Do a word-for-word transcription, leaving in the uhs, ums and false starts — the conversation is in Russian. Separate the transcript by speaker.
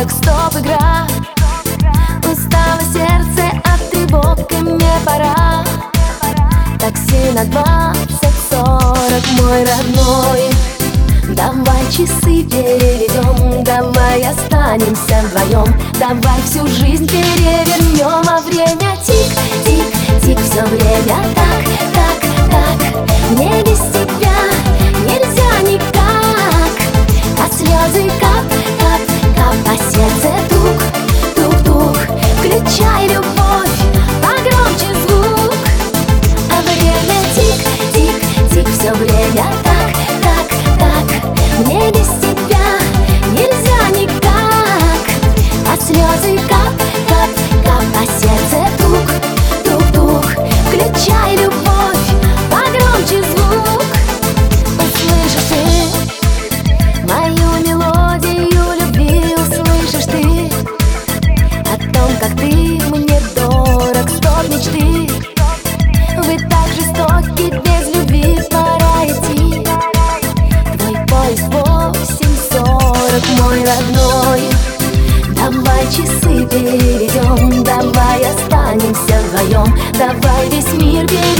Speaker 1: дорог, стоп, игра. Устало сердце от тревог, и мне пора. Такси на двадцать сорок, мой родной. Давай часы переведем, давай останемся вдвоем. Давай всю жизнь перевернем, а время тик, тик, тик. Все время так, так, так. Мне без тебя нельзя никак. А слезы кап, кап, кап, а сердце тук, тук, тук. Включай любовь, погромче звук. А время тик, тик, тик. Все время так, так, так. Мне без тебя нельзя никак. А слезы кап, кап, кап, а сердце тук, тук, тук. Включай любовь, погромче звук. Услышишь ты мою мелодию любви, услышишь ты о том, как ты мне дорог, стоп мечты. Вы так жестоки, без любви пора идти. Твой поезд восемь сорок, мой родной. Давай часы переведем, давай останемся вдвоем. Давай весь мир перейдем.